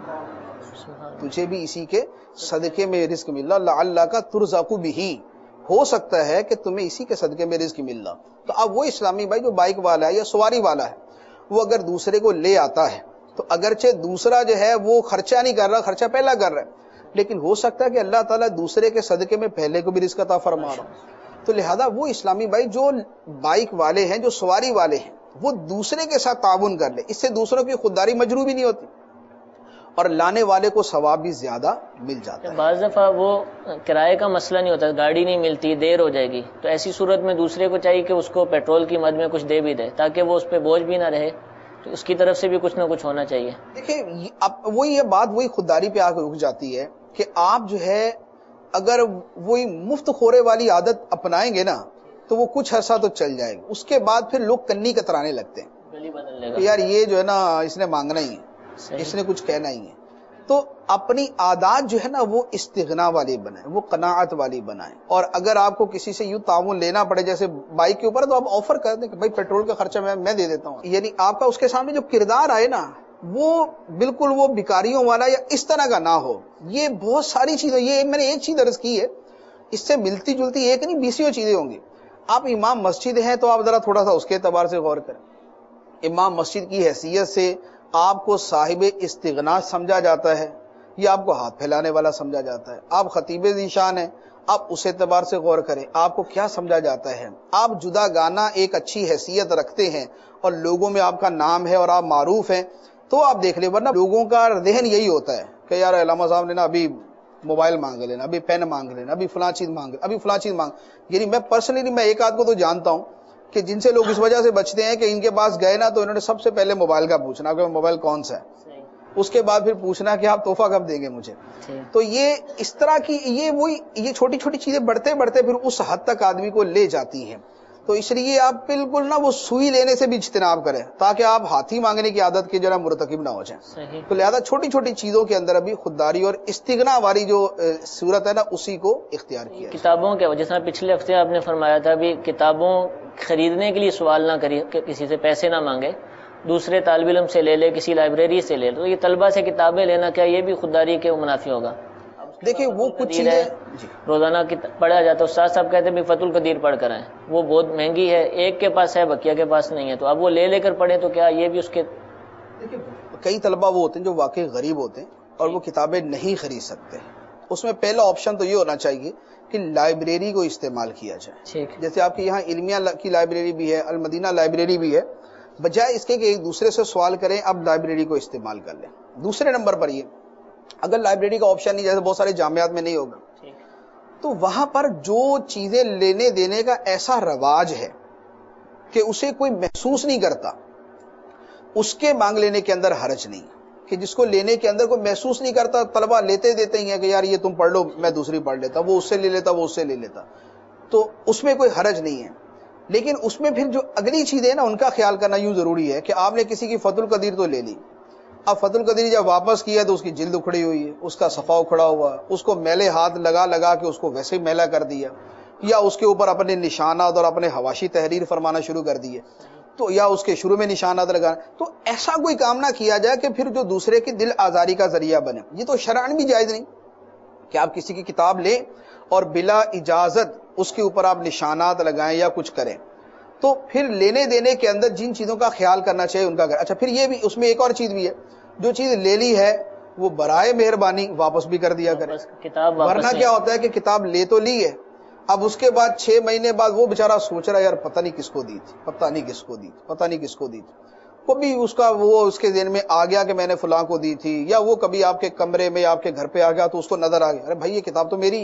ہو، تجھے بھی اسی کے صدقے میں رزق مل رہا، لعلک ترزق بہ، ہو سکتا ہے کہ تمہیں اسی کے صدقے میں رزق مل رہا. تو اب وہ اسلامی بھائی جو بائک والا ہے یا سواری والا ہے، وہ اگر دوسرے کو لے آتا ہے تو اگرچہ دوسرا جو ہے وہ خرچہ نہیں کر رہا، خرچہ پہلا کر رہا ہے، لیکن ہو سکتا ہے کہ اللہ تعالیٰ دوسرے کے صدقے میں پہلے کو بھی رزق عطا فرما رہا ہو. تو لہذا وہ اسلامی بھائی جو بائک والے ہیں، جو سواری والے ہیں، وہ دوسرے کے ساتھ تعاون کر لے، اس سے دوسروں کی خودداری مجروح بھی نہیں ہوتی اور لانے والے کو ثواب بھی زیادہ مل جاتا ہے. بعض دفعہ وہ کرائے کا مسئلہ نہیں ہوتا، گاڑی نہیں ملتی، دیر ہو جائے گی، تو ایسی صورت میں دوسرے کو چاہیے کہ اس کو پیٹرول کی مد میں کچھ دے بھی دے تاکہ وہ اس پہ بوجھ بھی نہ رہے. تو اس کی طرف سے بھی کچھ نہ کچھ ہونا چاہیے. دیکھیں اب وہی یہ بات وہی خودداری پہ آ کے رک جاتی ہے کہ آپ جو ہے اگر وہی مفت خورے والی عادت اپنائیں گے نا تو وہ کچھ عرصہ تو چل جائے گی، اس کے بعد پھر لوگ کنی کترانے لگتے ہیں گلی بدل لے گا کہ یار یہ جو ہے نا اس نے مانگنا ہی ہے، اس نے کچھ کہنا ہی ہے. تو اپنی عادات جو ہے نا وہ استغنا والی بنائیں، وہ قناعت والی بنائیں. اور اگر آپ کو کسی سے یوں تعاون لینا پڑے جیسے بائک کے اوپر، تو آپ آفر کر دیں کہ بھائی پیٹرول کا خرچہ میں دے دیتا ہوں. یعنی آپ کا اس کے سامنے جو کردار آئے نا وہ بالکل وہ بھکاریوں والا یا اس طرح کا نہ ہو. یہ بہت ساری چیزیں، یہ میں نے ایک چیز عرض کی ہے، اس سے ملتی جلتی ایک نہیں 20 چیزیں ہوں گی. آپ امام مسجد ہیں تو آپ ذرا تھوڑا سا اس کے اعتبار سے غور کریں. امام مسجد کی حیثیت سے آپ کو صاحب استغنا سمجھا جاتا ہے یا آپ کو ہاتھ پھیلانے والا سمجھا جاتا ہے؟ آپ خطیب ذیشان ہیں، آپ اس اعتبار سے غور کریں آپ کو کیا سمجھا جاتا ہے. آپ جدا گانا ایک اچھی حیثیت رکھتے ہیں اور لوگوں میں آپ کا نام ہے اور آپ معروف ہیں تو آپ دیکھ لیں، ورنہ لوگوں کا ذہن یہی ہوتا ہے کہ یار علامہ صاحب نے نا ابھی موبائل مانگ لینا، ابھی پین مانگ لینا، ابھی فلاں چیز مانگ، ابھی فلاں چیز مانگ. یعنی میں پرسنلی میں ایک آدھ کو تو جانتا ہوں کہ جن سے لوگ اس وجہ سے بچتے ہیں کہ ان کے پاس گئے نا تو انہوں نے سب سے پہلے موبائل کا پوچھنا کہ موبائل کون سا ہے. اس کے بعد پھر پوچھنا کہ آپ تحفہ کب دیں گے مجھے. تو یہ اس طرح کی یہ چھوٹی چھوٹی چیزیں بڑھتے بڑھتے پھر اس حد تک آدمی کو لے جاتی ہیں. تو اس لیے آپ بالکل نہ وہ سوئی لینے سے بھی اجتناب کریں تاکہ آپ ہاتھی مانگنے کی عادت کے ذرا مرتکب نہ ہو جائیں. تو لہذا چھوٹی چھوٹی چیزوں کے اندر ابھی خودداری اور استغنا والی جو صورت ہے نا اسی کو اختیار کیا. کتابوں کے جس طرح پچھلے ہفتے آپ نے فرمایا تھا بھی کتابوں خریدنے کے لیے سوال نہ کریے کہ کسی سے پیسے نہ مانگے, دوسرے طالب علم سے لے لے, کسی لائبریری سے لے لے. تو یہ طلبہ سے کتابیں لینا کیا یہ بھی خودداری کے منافی ہوگا؟ دیکھیں وہ کچھ چیزیں روزانہ پڑھا جاتا ہے. استاد صاحب کہتے ہیں فتح القدیر پڑھ کر آئیں, وہ بہت مہنگی ہے, ایک کے پاس ہے بقیہ کے پاس نہیں ہے, تو اب وہ لے کر پڑھیں تو کیا یہ بھی اس کے؟ کئی طلبہ وہ ہوتے ہیں جو واقعی غریب ہوتے ہیں اور وہ کتابیں نہیں خرید سکتے. اس میں پہلا آپشن تو یہ ہونا چاہیے کہ لائبریری کو استعمال کیا جائے. جیسے آپ کے یہاں علمیہ کی لائبریری بھی ہے, المدینہ لائبریری بھی ہے, بجائے اس کے کہ ایک دوسرے سے سوال کریں اب لائبریری کو استعمال کر لیں. دوسرے نمبر پر یہ اگر لائبریری کا آپشن نہیں, جیسے بہت سارے جامعات میں نہیں ہوگا, تو وہاں پر جو چیزیں لینے دینے کا ایسا رواج ہے کہ اسے کوئی محسوس نہیں کرتا, اس کے مانگ لینے کے اندر حرج نہیں. کہ جس کو لینے کے اندر کوئی محسوس نہیں کرتا, طلبہ لیتے دیتے ہی ہیں کہ یار یہ تم پڑھ لو میں دوسری پڑھ لیتا, وہ اس سے لے لیتا وہ اس سے لے لیتا, تو اس میں کوئی حرج نہیں ہے. لیکن اس میں پھر جو اگلی چیزیں ہیں نا ان کا خیال کرنا یوں ضروری ہے کہ آپ نے کسی کی فتح القدیر تو لے لی, اب فتح القدیر جب واپس کیا تو اس کی جلد اکھڑی ہوئی ہے, اس کا صفحہ اکھڑا ہوا, اس کو میلے ہاتھ لگا کے اس کو ویسے ہی میلا کر دیا, یا اس کے اوپر اپنے نشانات اور اپنے حواشی تحریر فرمانا شروع کر دیے, تو یا اس کے شروع میں نشانات لگانا. تو ایسا کوئی کام نہ کیا جائے کہ پھر جو دوسرے کی دل آزاری کا ذریعہ بنے. یہ تو شرعاً بھی جائز نہیں کہ آپ کسی کی کتاب لیں اور بلا اجازت اس کے اوپر آپ نشانات لگائیں یا کچھ کریں. تو پھر لینے دینے کے اندر جن چیزوں کا خیال کرنا چاہیے ان کا کریں. اچھا پھر یہ بھی اس میں ایک اور چیز بھی ہے, جو چیز لے لی ہے وہ برائے مہربانی واپس بھی کر دیا کرے. ورنہ کیا ہوتا ہے کہ کتاب لے تو لی ہے, اب اس کے بعد 6 مہینے بعد وہ بیچارہ سوچ رہا ہے یار پتہ نہیں کس کو دی تھی, پتہ نہیں کس کو دی تھی, پتہ نہیں کس کو دی تھی. کبھی اس کا وہ اس کے ذہن میں آ گیا کہ میں نے فلاں کو دی تھی, یا وہ کبھی آپ کے کمرے میں آپ کے گھر پہ آ گیا تو اس کو نظر آ گیا ارے بھائی یہ کتاب تو میری ہے,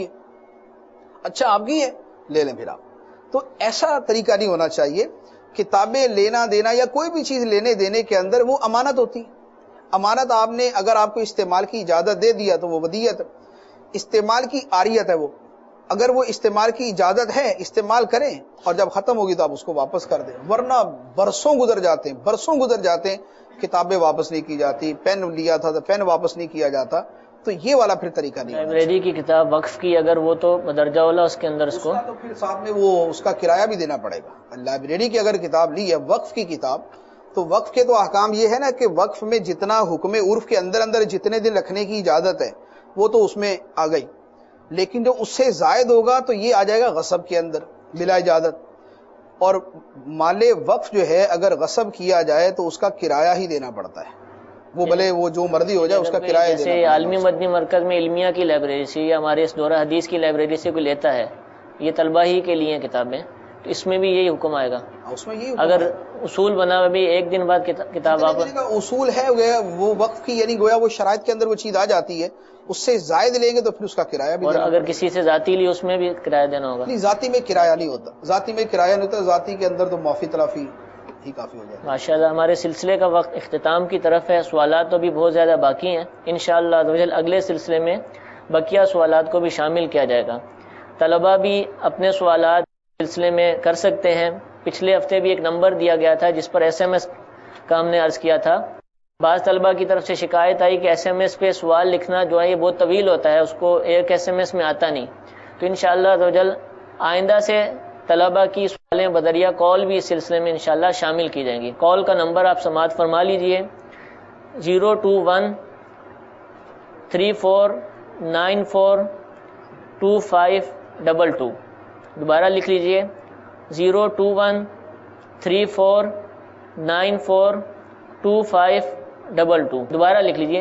اچھا آپ کی ہے لے لیں پھر آپ. تو ایسا طریقہ نہیں ہونا چاہیے. کتابیں لینا دینا یا کوئی بھی چیز لینے دینے کے اندر وہ امانت ہوتی. امانت آپ نے اگر آپ کو استعمال کی اجازت دے دیا تو وہ ودیعت, استعمال کی عاریت ہے وہ. اگر وہ استعمال کی اجازت ہے استعمال کریں, اور جب ختم ہوگی تو آپ اس کو واپس کر دیں. ورنہ برسوں گزر جاتے ہیں کتابیں واپس نہیں کی جاتی, پین لیا تھا تو پین واپس نہیں کیا جاتا. تو یہ والا پھر طریقہ نہیں. لائبریری کی کتاب وقف کی اگر وہ تو مدرجہ والا اس کے اندر اس کو تو پھر ساتھ میں وہ اس کا کرایہ بھی دینا پڑے گا. لائبریری کی اگر کتاب لی ہے وقف کی کتاب, تو وقف کے تو احکام یہ ہے نا کہ وقف میں جتنا حکم عرف کے اندر جتنے دن رکھنے کی اجازت ہے وہ تو اس میں آ گئی, لیکن جو اس سے زائد ہوگا تو یہ آ جائے گا غصب کے اندر بلا اجازت. اور مال وقف جو ہے اگر غصب کیا جائے تو اس کا کرایہ ہی دینا پڑتا ہے, وہ بھلے وہ جو مرضی ہو جائے اس کا کرایہ دینا. جیسے عالمی مدنی مرکز میں علمیہ کی لائبریری سے یا ہمارے اس دورہ حدیث کی لائبریری سے کوئی لیتا ہے, یہ طلبہ ہی کے لیے کتابیں, تو اس میں بھی یہی حکم آئے گا. اس میں یہ اگر اصول بنا بھی ایک دن بعد کتاب آپ اصول ہے وہ وقف کی, یعنی گویا وہ شرائط کے اندر وہ چیز آ جاتی ہے, اس سے زائد لیں گے تو پھر اس کا کرایہ بھی. اور اگر کسی سے ذاتی لی اس میں بھی کرایہ دینا ہوگا. نہیں ذاتی میں کرایہ نہیں ہوتا, ذاتی میں کرایہ نہیں ہوتا, ذاتی کے اندر تو معافی تلافی ہی کافی ہو جائے. ماشاءاللہ ہمارے سلسلے کا وقت اختتام کی طرف ہے. سوالات تو بھی بہت زیادہ باقی ہیں, انشاءاللہ اگلے سلسلے میں بقیہ سوالات کو بھی شامل کیا جائے گا. طلبہ بھی اپنے سوالات سلسلے میں کر سکتے ہیں. پچھلے ہفتے بھی ایک نمبر دیا گیا تھا جس پر SMS کا ہم نے عرض کیا تھا. بعض طلبہ کی طرف سے شکایت آئی کہ SMS پہ سوال لکھنا جو ہے یہ بہت طویل ہوتا ہے, اس کو ایک SMS میں آتا نہیں. تو انشاءاللہ آئندہ سے طلبہ کی سوالیں بدریہ کال بھی اس سلسلے میں انشاءاللہ شامل کی جائیں گی. کال کا نمبر آپ سماعت فرما لیجئے 02134942522. دوبارہ لکھ لیجئے 02134942522. دوبارہ لکھ لیجئے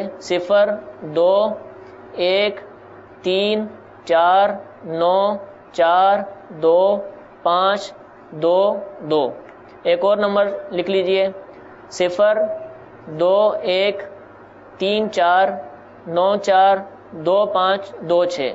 0213494252. ایک اور نمبر لکھ لیجئے 021349425226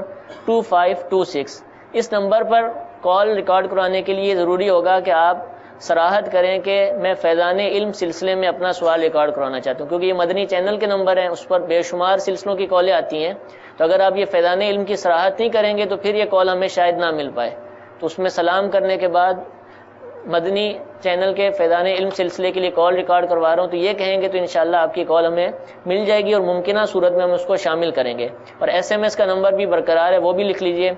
02134942526. اس نمبر پر کال ریکارڈ کرانے کے لیے ضروری ہوگا کہ آپ صراحت کریں کہ میں فیضان علم سلسلے میں اپنا سوال ریکارڈ کروانا چاہتا ہوں، کیونکہ یہ مدنی چینل کے نمبر ہیں، اس پر بے شمار سلسلوں کی کالیں آتی ہیں، تو اگر آپ یہ فیضان علم کی صراحت نہیں کریں گے تو پھر یہ کال ہمیں شاید نہ مل پائے. تو اس میں سلام کرنے کے بعد مدنی چینل کے فیضان علم سلسلے کے لیے کال ریکارڈ کروا رہا ہوں، تو یہ کہیں گے تو انشاءاللہ آپ کی کال ہمیں مل جائے گی، اور ممکنہ صورت میں ہم اس کو شامل کریں گے. اور SMS کا نمبر بھی برقرار ہے، وہ بھی لکھ لیجئے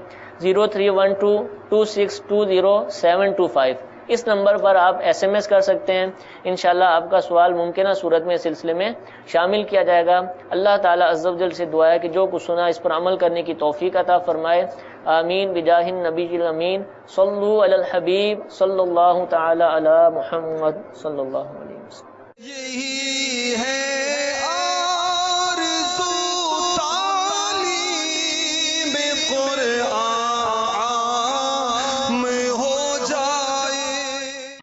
031226202725. اس نمبر پر آپ SMS کر سکتے ہیں، انشاءاللہ آپ کا سوال ممکنہ صورت میں سلسلے میں شامل کیا جائے گا. اللہ تعالیٰ عز و جل سے دعا ہے کہ جو کچھ سنا اس پر عمل کرنے کی توفیق عطا فرمائے. آمین بجاہ النبی الامین. صلو علی الحبیب صلی اللہ تعالی علی محمد صلی اللہ علیہ وسلم. یہی ہے